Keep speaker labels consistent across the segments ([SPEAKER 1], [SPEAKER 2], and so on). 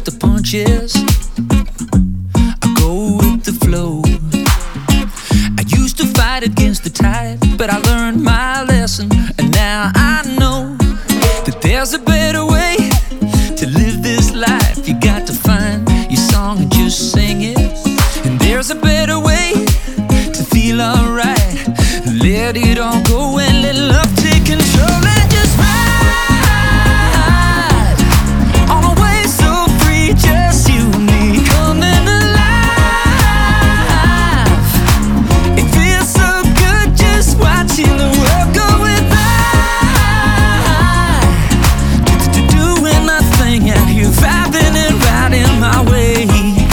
[SPEAKER 1] with the punches. I go with the flow. I used to fight against the tide, but I learned my lesson, and now I know that there's a better way to live this life. You got to find your song and just sing it. And there's a better way to feel alright. Let it all go and let love take control. And just ride on a wave so free, just you and me coming alive. It feels so good just watching the world go by. Doing my thing out here, vibing and riding my wave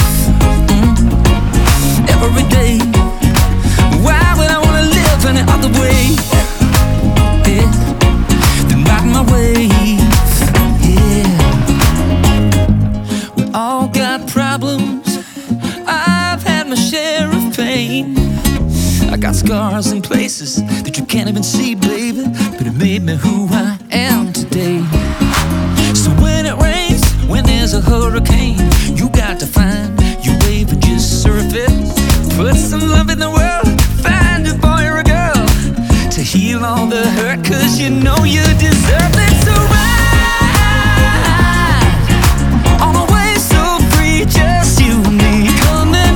[SPEAKER 1] every day. Why would I wanna live any other way? Yeah, than riding my wave. Yeah, we all got problems. I've had my share of pain. I got scars in places that you can't even see, baby, but it made me who I am today. So when it rains, when there's a hurricane, you got to find your wave and just surf it. Put some love in the world, find a boy or a girl to heal all the hurt, 'cause you know you deserve it. So ride on a wave so free, just you and me coming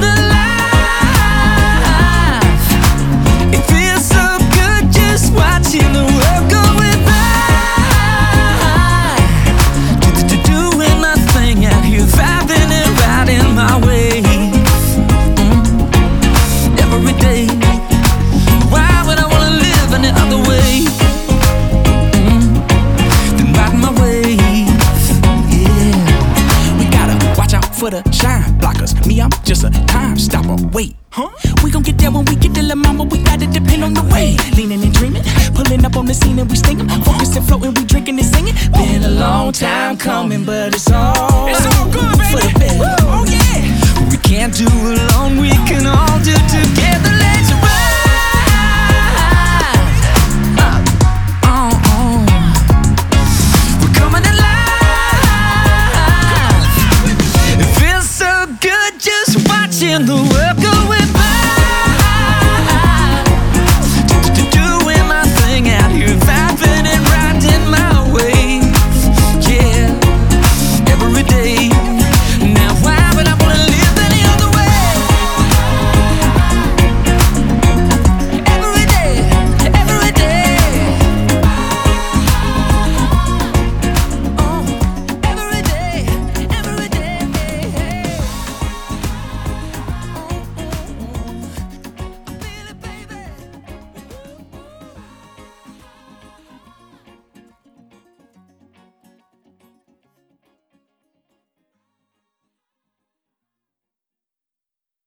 [SPEAKER 1] alive. It feels so good just watching the world go by. Doing my thing out here, vibing and riding my wave every day. Why would I wanna live any other way than riding my wave? Yeah,
[SPEAKER 2] We gotta watch out for the shine blockers. Me, I'm just a time stopper. Wait, huh? We gon' get there when we get to La Mama. We gotta depend on the way. Leaning and dreaming, pulling up on the scene and we stinging. Focusing, floating, we drinking and singing. Been a long time coming, but it's all good, baby. For the better. Oh yeah.
[SPEAKER 1] we can't do alone, we can all do together.